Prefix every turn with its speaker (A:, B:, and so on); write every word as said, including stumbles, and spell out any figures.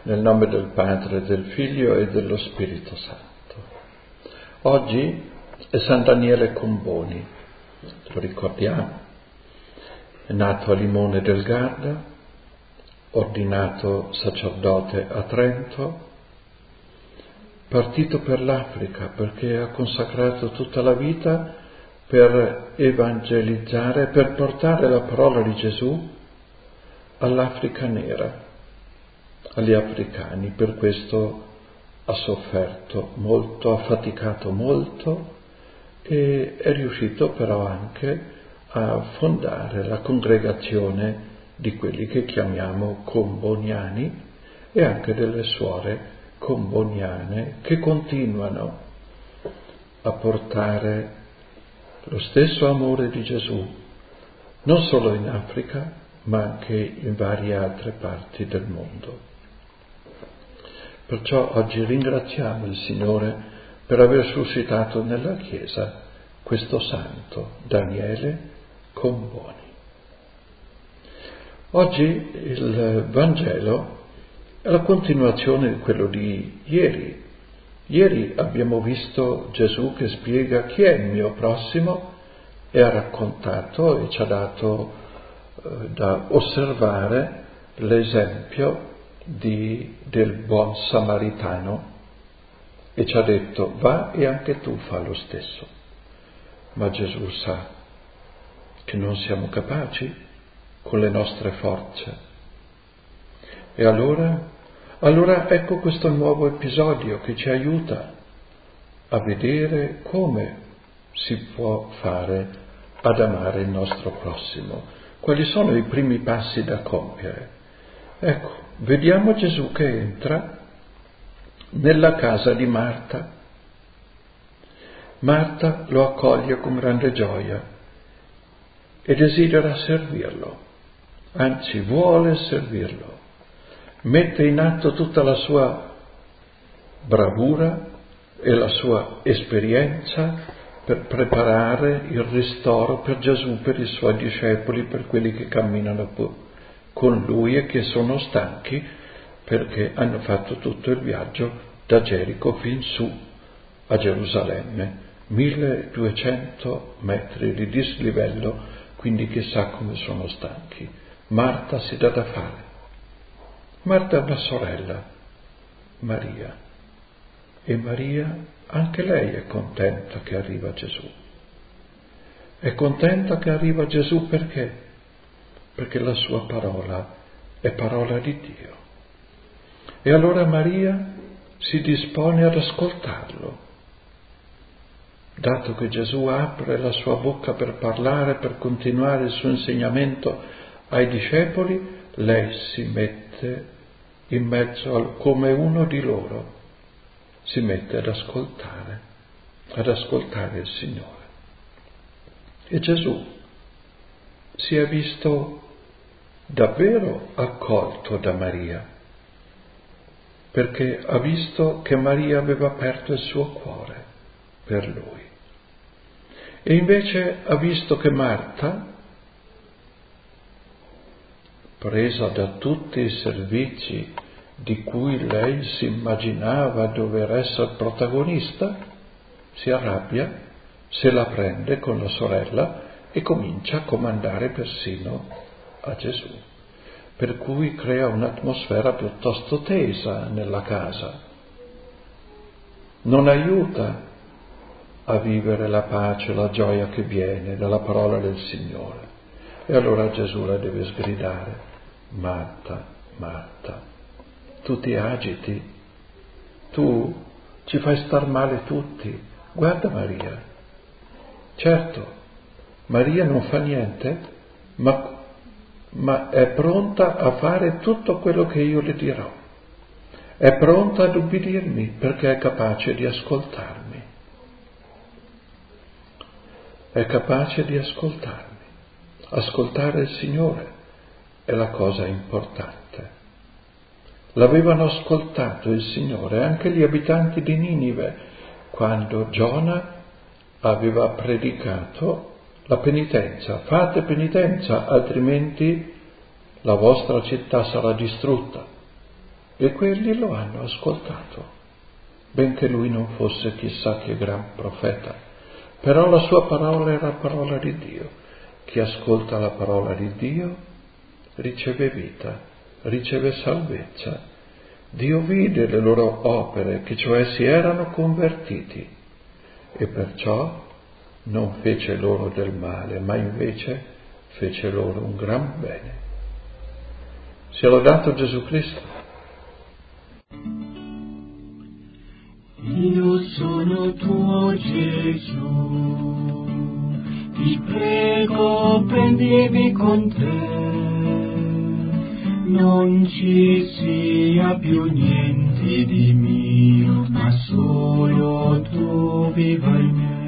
A: Nel nome del Padre, del Figlio e dello Spirito Santo. Oggi è San Daniele Comboni, lo ricordiamo, è nato a Limone del Garda, ordinato sacerdote a Trento, partito per l'Africa perché ha consacrato tutta la vita per evangelizzare, per portare la parola di Gesù all'Africa nera, agli africani. Per questo ha sofferto molto, ha faticato molto e è riuscito però anche a fondare la congregazione di quelli che chiamiamo comboniani e anche delle suore comboniane che continuano a portare lo stesso amore di Gesù non solo in Africa ma anche in varie altre parti del mondo. Perciò oggi ringraziamo il Signore per aver suscitato nella Chiesa questo santo, Daniele Comboni. Oggi il Vangelo è la continuazione di quello di ieri. Ieri abbiamo visto Gesù che spiega chi è il mio prossimo e ha raccontato e ci ha dato eh, da osservare l'esempio Di, del buon samaritano e ci ha detto va e anche tu fa lo stesso. Ma Gesù sa che non siamo capaci con le nostre forze. E allora, allora ecco questo nuovo episodio che ci aiuta a vedere come si può fare ad amare il nostro prossimo. Quali sono i primi passi da compiere? Ecco, vediamo Gesù che entra nella casa di Marta. Marta lo accoglie con grande gioia e desidera servirlo, anzi vuole servirlo. Mette in atto tutta la sua bravura e la sua esperienza per preparare il ristoro per Gesù, per i suoi discepoli, per quelli che camminano con lui e che sono stanchi perché hanno fatto tutto il viaggio da Gerico fin su a Gerusalemme, milleduecento metri di dislivello, quindi chissà come sono stanchi. Marta si dà da fare. Marta è una sorella, Maria, e Maria anche lei è contenta che arriva Gesù. È contenta che arriva Gesù perché? Perché la sua parola è parola di Dio. E allora Maria si dispone ad ascoltarlo. Dato che Gesù apre la sua bocca per parlare, per continuare il suo insegnamento ai discepoli, lei si mette in mezzo al, come uno di loro, si mette ad ascoltare, ad ascoltare il Signore. E Gesù si è visto davvero accolto da Maria, perché ha visto che Maria aveva aperto il suo cuore per lui. E invece ha visto che Marta, presa da tutti i servizi di cui lei si immaginava dover essere protagonista, si arrabbia, se la prende con la sorella e comincia a comandare persino a Gesù, per cui crea un'atmosfera piuttosto tesa nella casa, non aiuta a vivere la pace, la gioia che viene dalla parola del Signore. E allora Gesù la deve sgridare: Marta, Marta, tu ti agiti, tu ci fai star male tutti, guarda Maria. Certo, Maria non fa niente, ma ma è pronta a fare tutto quello che io le dirò. È pronta ad ubbidirmi perché è capace di ascoltarmi. È capace di ascoltarmi. Ascoltare il Signore è la cosa importante. L'avevano ascoltato il Signore anche gli abitanti di Ninive quando Giona aveva predicato la penitenza. Fate penitenza, altrimenti la vostra città sarà distrutta. E quelli lo hanno ascoltato, benché lui non fosse chissà che gran profeta. Però la sua parola era parola di Dio. Chi ascolta la parola di Dio riceve vita, riceve salvezza. Dio vide le loro opere, che cioè si erano convertiti, e perciò non fece loro del male, ma invece fece loro un gran bene. Sia lodato Gesù Cristo.
B: Io sono tuo Gesù, ti prego prendevi con te, non ci sia più niente di mio, ma solo tu viva in me.